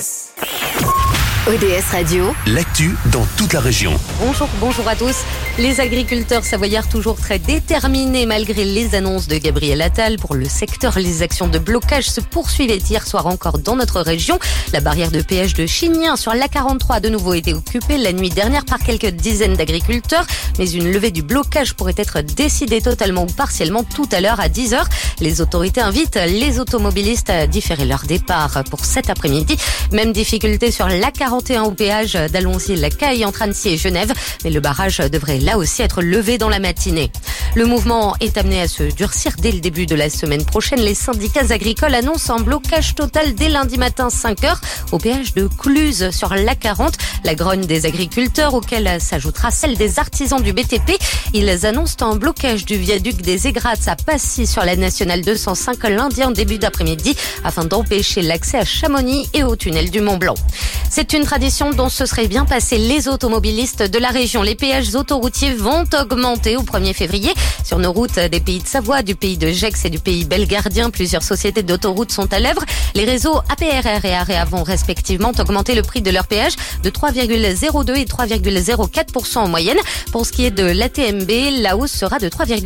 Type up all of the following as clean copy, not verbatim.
ODS Radio, l'actu dans toute la région. Bonjour à tous. Les agriculteurs savoyards toujours très déterminés malgré les annonces de Gabriel Attal pour le secteur. Les actions de blocage se poursuivaient hier soir encore dans notre région. La barrière de péage de Chignien sur l'A43 a de nouveau été occupée la nuit dernière par quelques dizaines d'agriculteurs. Mais une levée du blocage pourrait être décidée totalement ou partiellement tout à l'heure à 10h. Les autorités invitent les automobilistes à différer leur départ pour cet après-midi. Même difficulté sur l'A41 au péage d'Allonzy-la-Caille entre Annecy et Genève. Mais le barrage devrait là aussi être levé dans la matinée. Le mouvement est amené à se durcir dès le début de la semaine prochaine. Les syndicats agricoles annoncent un blocage total dès lundi matin 5h au péage de Cluse sur l'A40. La grogne des agriculteurs auquel s'ajoutera celle des artisans du BTP. Ils annoncent un blocage du viaduc des Aigrats à Passy sur la nationale 205 lundi en début d'après-midi afin d'empêcher l'accès à Chamonix et au tunnel du Mont-Blanc. C'est une tradition dont se seraient bien passés les automobilistes de la région. Les péages autoroutiers vont augmenter au 1er février. Sur nos routes des pays de Savoie, du pays de Gex et du pays belgardien, plusieurs sociétés d'autoroutes sont à l'œuvre. Les réseaux APRR et AREA vont respectivement augmenter le prix de leur péage de 3,02 et 3,04% en moyenne. Pour ce qui est de l'ATMB, la hausse sera de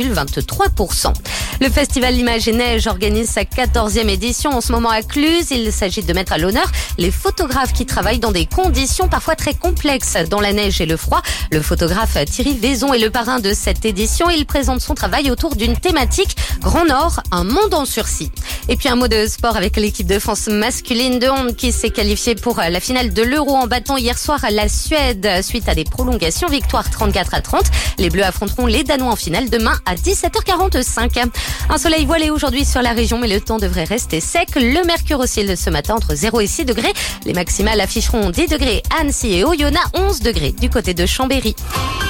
3,23%. Le Festival Images et Neige organise sa 14e édition en ce moment à Cluse. Il s'agit de mettre à l'honneur les photographes qui travaillent dans des conditions parfois très complexes dans la neige et le froid. Le photographe Thierry Vaison est le parrain de cette édition. Il présente son travail autour d'une thématique Grand Nord, un monde en sursis. Et puis un mot de sport avec l'équipe de France masculine de hand qui s'est qualifiée pour la finale de l'Euro en battant hier soir la Suède suite à des prolongations. Victoire 34-30. Les Bleus affronteront les Danois en finale demain à 17h45. Un soleil voilé aujourd'hui sur la région, mais le temps devrait rester sec. Le mercure oscille ce matin entre 0 et 6 degrés. Les maximales afficheront 10 degrés à Annecy et Oyonnax, 11 degrés du côté de Chambéry.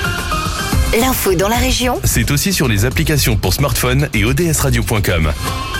l'info dans la région, C'est aussi sur les applications pour smartphone et odsradio.com.